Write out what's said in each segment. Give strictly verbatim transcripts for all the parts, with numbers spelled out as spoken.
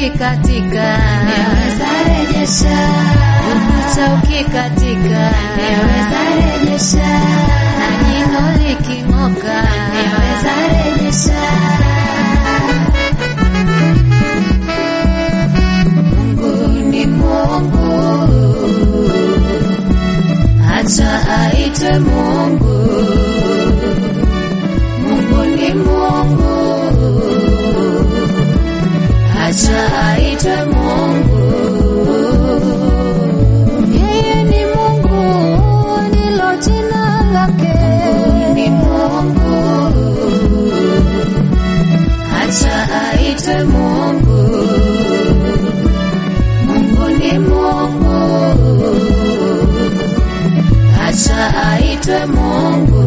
ukikatika naweza rejesha, ukuta ukikatika naweza rejesha, na jino liking'oka naweza rejesha. Mungu ni Mungu, acha aitwe Mungu. Mungu ni Mungu, acha aitwe Mungu. yeye ni Mungu ndilo jina lake Mungu ni Mungu, acha aitwe Mungu. Mungu ni Mungu, acha aitwe Mungu.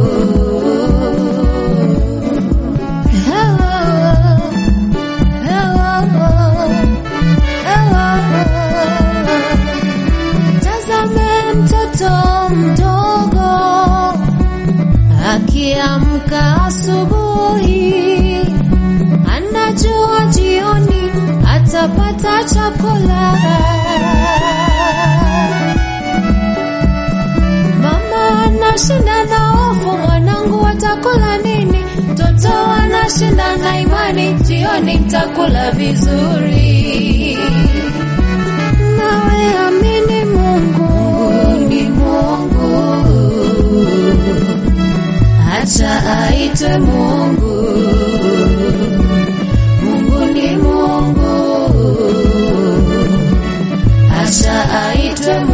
Akiamka asubuhi anajua jioni atapata chakula. Mama anashinda na hofu, mwanangu atakula nini? Mtoto anashinda na imani, jioni mtakula vizuri. Nawe amini Mungu, Mungu ni Mungu, acha aitwe Mungu. Mungu ni Mungu, acha aitwe Mungu.